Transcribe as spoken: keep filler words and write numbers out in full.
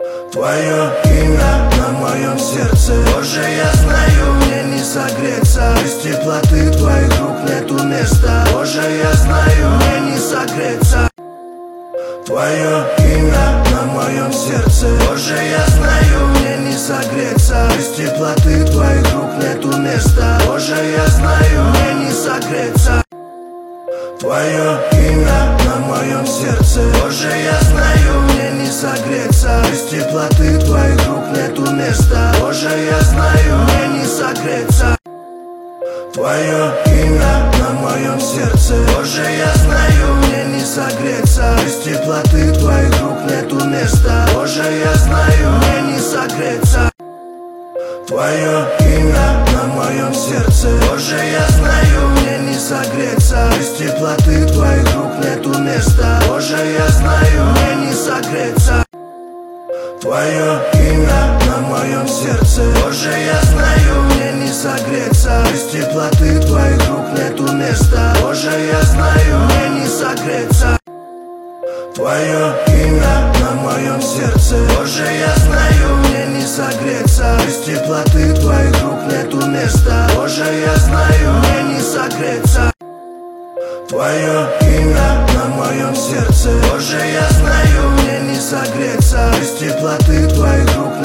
Твое имя на моем сердце. Боже, я знаю, мне не согреться. Без теплоты твоих рук нету места. Боже, я знаю, мне не согреться. Твое имя на моем сердце. Боже, я знаю, мне не согреться. Без теплоты твоих рук нету места. Боже, я знаю, мне не согреться. Твое имя на моем сердце. Боже, я знаю, мне не согреться. Без теплоты твоих рук нету места. Боже, я знаю, мне не согреться. Твое имя на моем сердце. Боже, я знаю, мне не согреться. Без теплоты твоих рук нету места. Боже, я знаю, мне не согреться. Твое имя на моем сердце. Боже, я знаю, мне не согреться. Без теплоты твоих рук нету места. Боже, я знаю, мне не согреться. Твое имя на моем сердце. Боже, я знаю, мне не согреться. Без теплоты твоих рук нету места. Боже, я знаю, мне не согреться. Твое имя на моем сердце. Боже, я знаю, мне не согреться. Без теплоты твоих рук нету места. Боже, я знаю, мне не согреться. Твое имя на моем сердце. Боже, я знаю, мне не согреться. Без теплоты твоих рук